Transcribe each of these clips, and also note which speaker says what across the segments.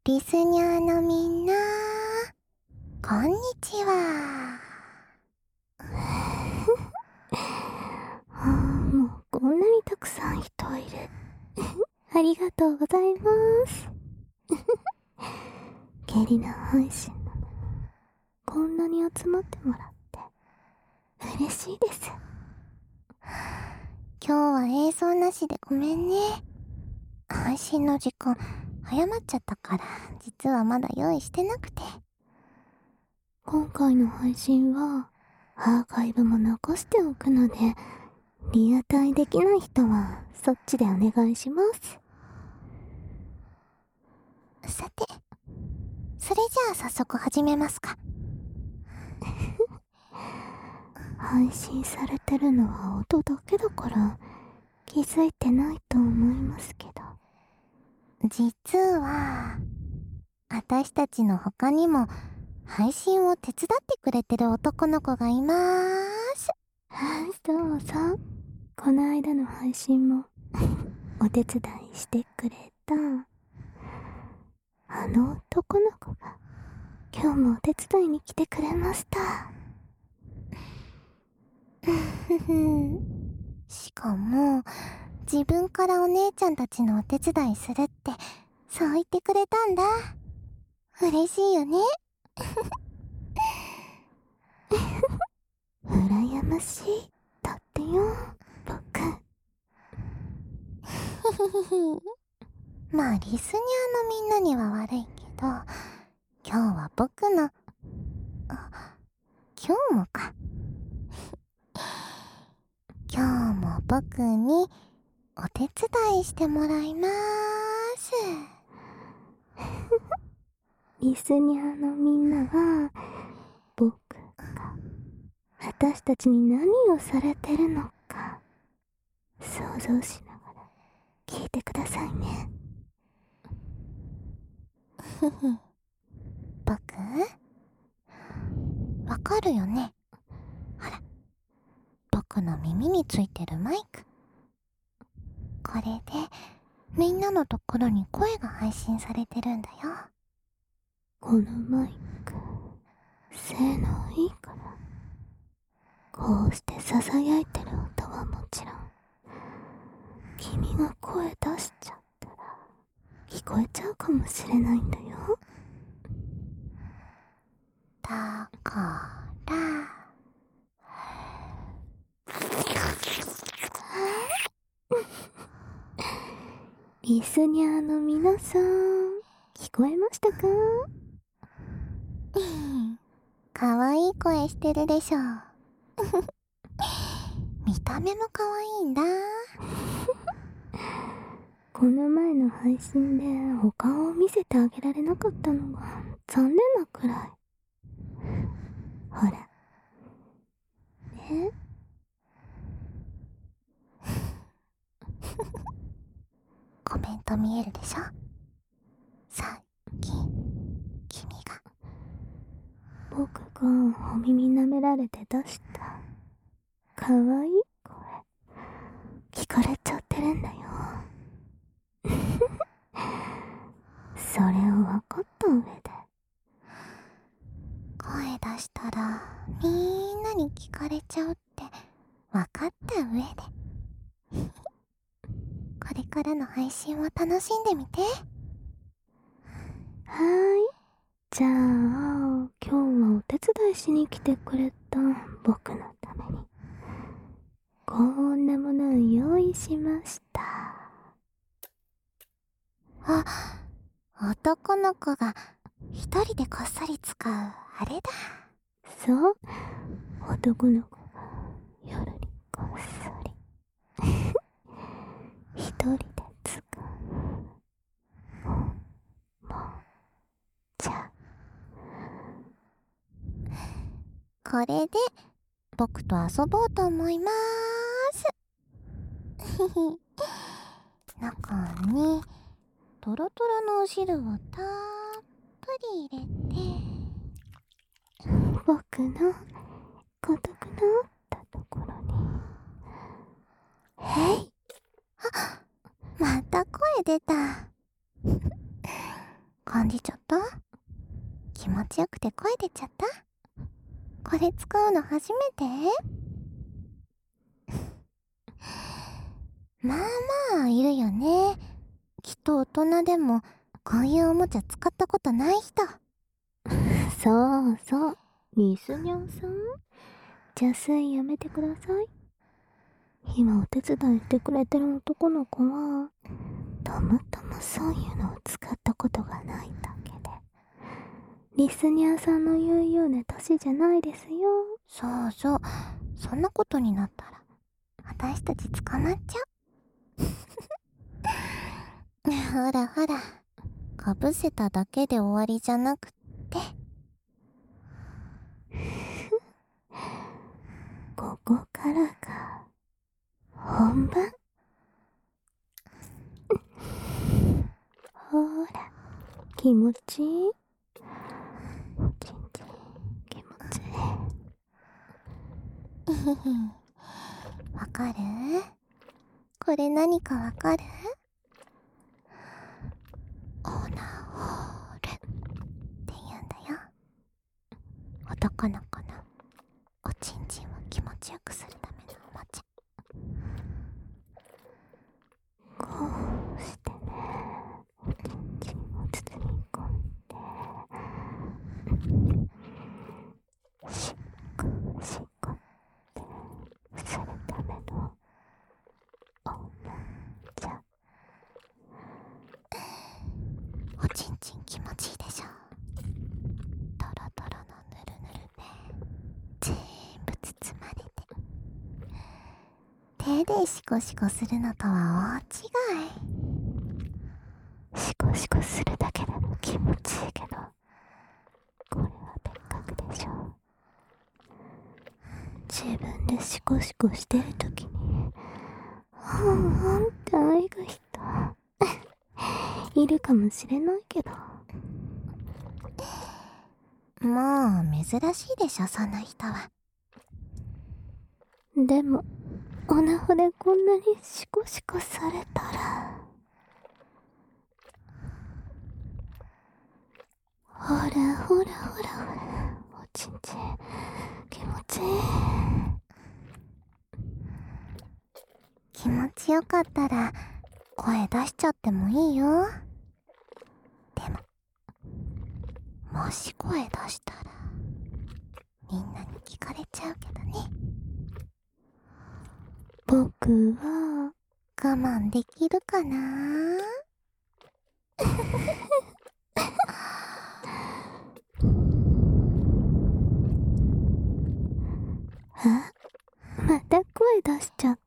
Speaker 1: リスニャーのみんな、こんにちは。
Speaker 2: もうこんなにたくさん人いる。ありがとうございます。ゲリラ配信なのにこんなに集まってもらって嬉しいです。
Speaker 1: 今日は映像なしでごめんね。配信の時間早まっちゃったから、実はまだ用意してなくて。
Speaker 2: 今回の配信はアーカイブも残しておくので、リアタイできない人はそっちでお願いします。
Speaker 1: さて、それじゃあ早速始めますか。
Speaker 2: 配信されてるのは音だけだから気づいてないと思いますけど、
Speaker 1: 実は、私たちの他にも配信を手伝ってくれてる男の子がいまーす。
Speaker 2: そうそう、この間の配信もお手伝いしてくれたあの男の子が今日もお手伝いに来てくれました。
Speaker 1: しかも、自分からお姉ちゃんたちのお手伝いするって、そう言ってくれたんだ。嬉しいよね。
Speaker 2: 羨ましいだってよ、僕。
Speaker 1: まあ、リスニャーのみんなには悪いけど、今日は僕の、今日もか。今日も僕にお手伝いしてもらいまーす。
Speaker 2: リスニャーのみんなは僕が私たちに何をされてるのか想像しながら聞いてくださいね。
Speaker 1: 僕わかるよね。ほら、僕の耳についてるマイク。これでみんなのところに声が配信されてるんだよ。
Speaker 2: このマイク性能いいから、こうして囁いてる音はもちろん、君が声出しちゃったら聞こえちゃうかもしれないんだよ。
Speaker 1: だから
Speaker 2: リスニャーの皆さん、聞こえましたか？
Speaker 1: かわいい声してるでしょ。見た目もかわいいんだ。
Speaker 2: この前の配信でお顔を見せてあげられなかったのが残念なくらい。ほらね。
Speaker 1: コメント見えるでしょ。さっき君が
Speaker 2: 僕がお耳舐められて出したかわいい声聞かれちゃってるんだよ。それを分かった上で、
Speaker 1: 声出したらみんなに聞かれちゃうって分かった上でこれからの配信を楽しんでみて。
Speaker 2: じゃあ今日はお手伝いしに来てくれた僕のためにこんなものを用意しました。
Speaker 1: あ、男の子が一人でこっそり使うあれだ。
Speaker 2: そう、男の子が夜にこっそり一人で使うもちゃ。
Speaker 1: これで僕と遊ぼうと思いまーす。中にトロトロのお汁をたっぷり入れて、
Speaker 2: 僕の孤独のあったところに
Speaker 1: また声出た。こ感じちゃった？気持ちよくて声出ちゃった？これ使うの初めて？まあまあいるよね。きっと大人でもこういうおもちゃ使ったことない人。
Speaker 2: そうそう、リスニャンさん、邪推やめてください。今お手伝いしてくれてる男の子はたまたまそういうのを使ったことがないだけで、リスニャーさんの言うような年じゃないですよ。
Speaker 1: そうそう、そんなことになったら私たち捕まっちゃう。ほらほら、かぶせただけで終わりじゃなくって。
Speaker 2: ここからが本番。ほら、気持ちいい？ちんちん気持ちいい。
Speaker 1: わかる？これ何かわかる？オナホールって言うんだよ。男の子のおちんちんを気持ちよくするためのおもちゃ。
Speaker 2: こうしてね、おちんちんを包み込んで、しっこしっこってするためのおもちゃ。
Speaker 1: おちんちん気持ちいいでしょ。トロトロのぬるぬるね、全部包まれて、手でシコシコするのとは大違い。
Speaker 2: シコシコするだけでも気持ちいいけど、これは別格でしょ。自分でシコシコしてるときにって愛が人いるかもしれないけど、
Speaker 1: もう珍しいでしょ、そんな人は。
Speaker 2: でもオナホでこんなにシコシコされたら、ほらほらほらほら、おちんちん気持ちいい。
Speaker 1: 気持ちよかったら声出しちゃってもいいよ。でももし声出したらみんなに聞かれちゃうけどね。
Speaker 2: 僕は
Speaker 1: 我慢できるかな？
Speaker 2: あ、また声出しちゃった。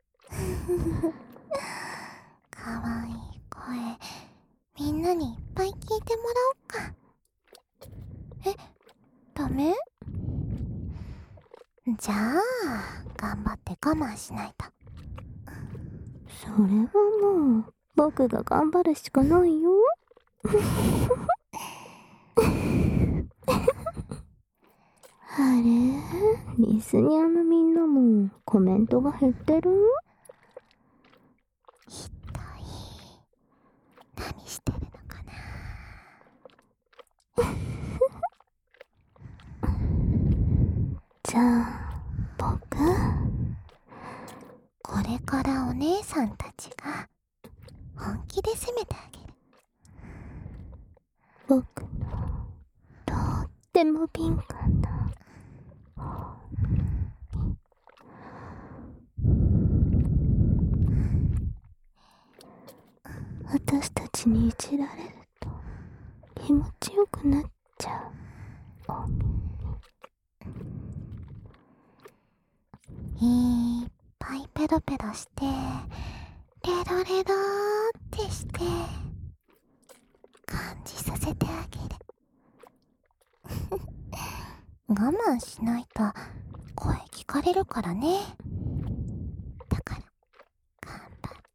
Speaker 1: かわいい声、みんなにいっぱい聞いてもらおうか。え、ダメ？じゃあ頑張って我慢しないと。
Speaker 2: それはもう僕が頑張るしかないよ。あれ、リスニャーのみんなもコメントが減ってる？
Speaker 1: 一体何してるのかな。
Speaker 2: じゃあ僕、
Speaker 1: これからお姉さんたちが本気で責めてあげる。
Speaker 2: 僕のとっても敏感な私たちにいじられると気持ちよくなっちゃうお耳。
Speaker 1: いっぱいペロペロして、レロレロってして感じさせてあげる。我慢しないと声聞かれるからね。だから頑張って。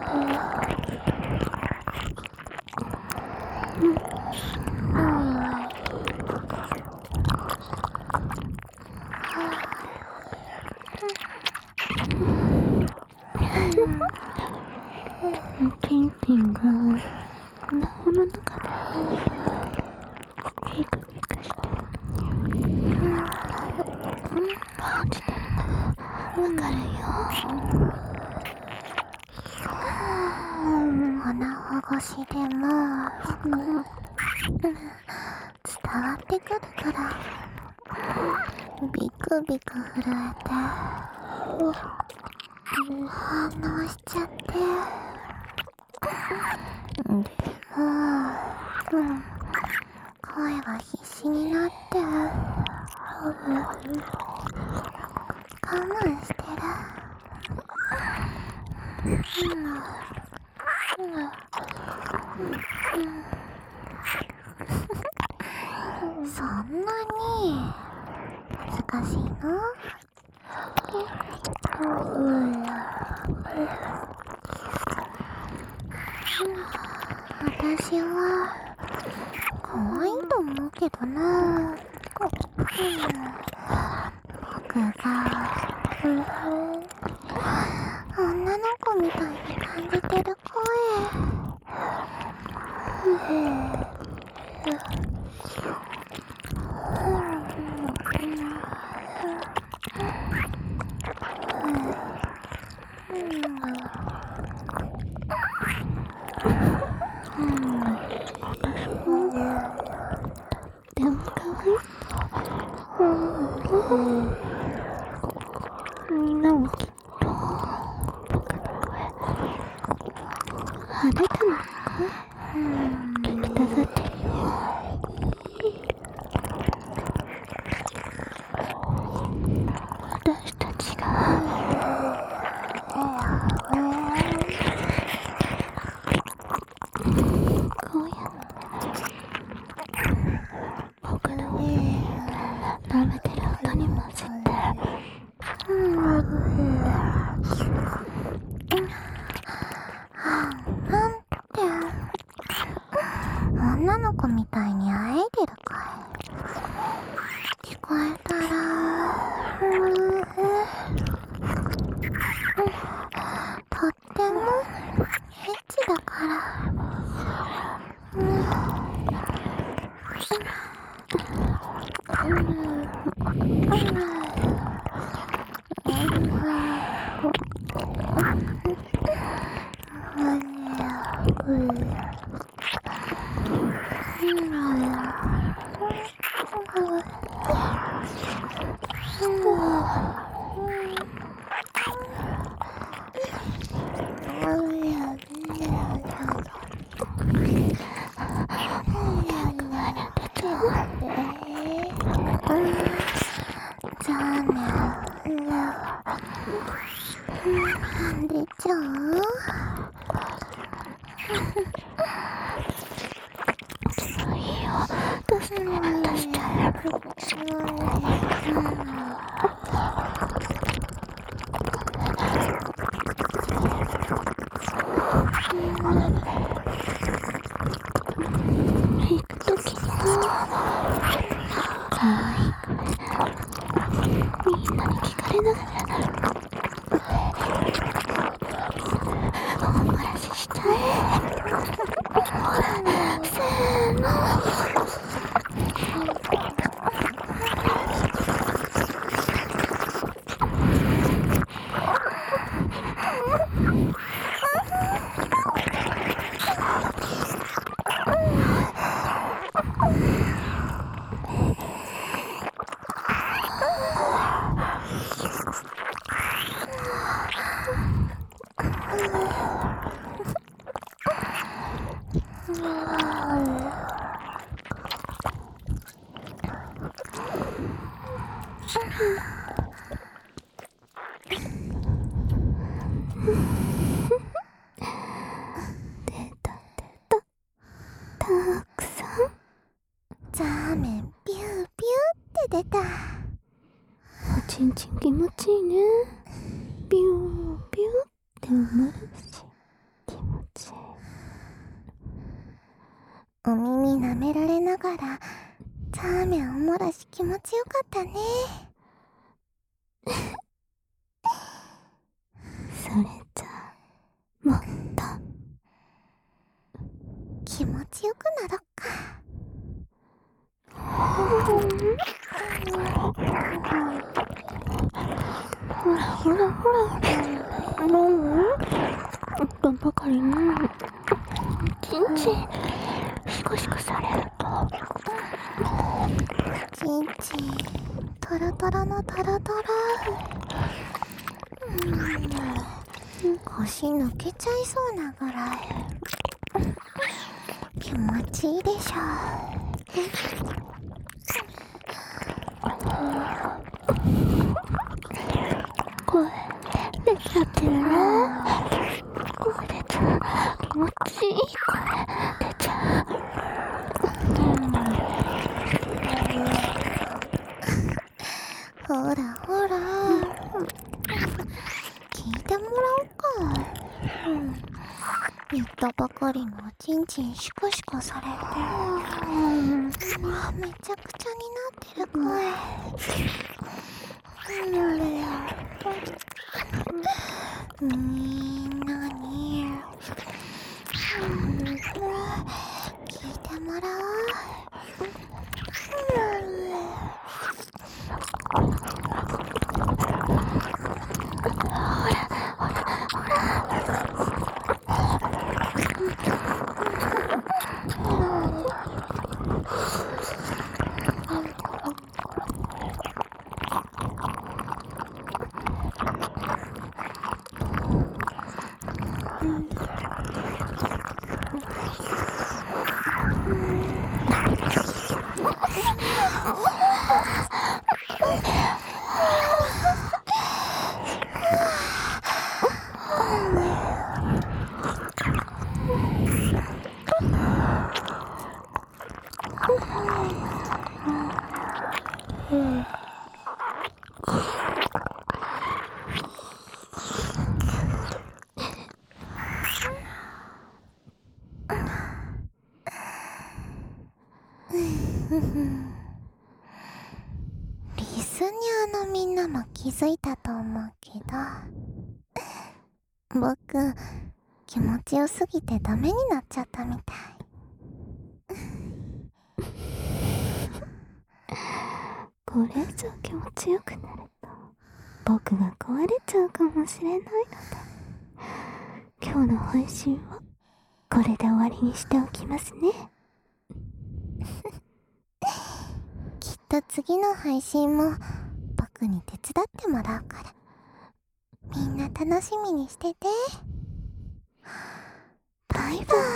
Speaker 2: ピンピンがおなほの中でピクピクしてパンチてるのわかるよ。
Speaker 1: 鼻越しでも伝わってくるからビクビク震えて反応しちゃって、でも、声が必死になって我慢してる。そんなに難しいの？私は可愛いと思うけどな。僕が女の子みたいに感じてる声。
Speaker 2: でもかわいい。みんなもきっと僕の声あなたの声聞きたがってるよ。私たちがこうやって僕の舐めてる音に混ぜて
Speaker 1: なんて女の子みたいにあえいでるかい。聞こえたらとってもエッチだからじゃあね。でちゃう？
Speaker 2: いいよ。出して出しちゃえ。行くときにかわいい声みんなに聞かれながら大漏らししちゃえ。ほらせーの。出たたくさん
Speaker 1: ザーメンピューピューって出た。
Speaker 2: おちんちん気持ちいいね。ピューピューって思うし
Speaker 1: お耳舐められながらザーメンおもらし気持ちよかったね。
Speaker 2: それじゃもっと
Speaker 1: 気持ちよくなろっか。
Speaker 2: ほらほらほら、もうおっとばかりのちんちんシコシコされると
Speaker 1: ちんちんトロトロのトロトロ。腰抜けちゃいそうなぐらい気持ちいいでしょ。
Speaker 2: 声出ちゃってるの。声出ちゃう。気持ちいい声出ちゃう。
Speaker 1: ほらほら聞いてもらおうか。言ったばかりのおちんちんシコシコされてめちゃくちゃになってる声。みんなに聞いてもらおう。リスニアのみんなも気づいたと思うけど、僕気持ちよすぎてダメになっちゃったみたい。
Speaker 2: これ以上気持ちよくなると僕が壊れちゃうかもしれないので、今日の配信はこれで終わりにしておきますね。
Speaker 1: きっと次の配信も僕に手伝ってもらうから、みんな楽しみにしてて。バイバイ。